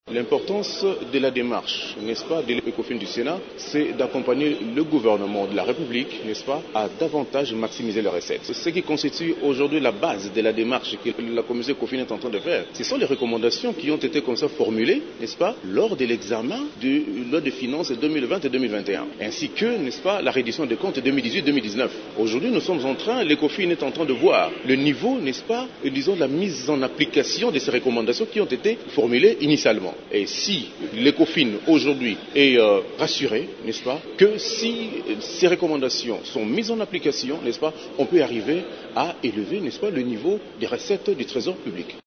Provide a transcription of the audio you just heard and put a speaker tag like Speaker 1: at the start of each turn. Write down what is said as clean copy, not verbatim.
Speaker 1: L'importance de la démarche, n'est-ce pas, de l'ECOFIN du Sénat, c'est d'accompagner le gouvernement de la République, n'est-ce pas, à davantage maximiser les recettes. Ce qui constitue aujourd'hui la base de la démarche que la commission ECOFIN est en train de faire. Ce sont les recommandations qui ont été comme ça formulées, n'est-ce pas, lors de l'examen de loi de finances 2020 et 2021, ainsi que, n'est-ce pas, la reddition des comptes 2018-2019. Aujourd'hui, nous sommes en train, l'ECOFIN est en train de voir le niveau, n'est-ce pas, disons, la mise en application de ces recommandations qui ont été formulées initialement. Et si l'ECOFIN aujourd'hui est rassuré, n'est-ce pas, que si ces recommandations sont mises en application, n'est-ce pas, on peut arriver à élever, n'est-ce pas, le niveau des recettes du trésor public.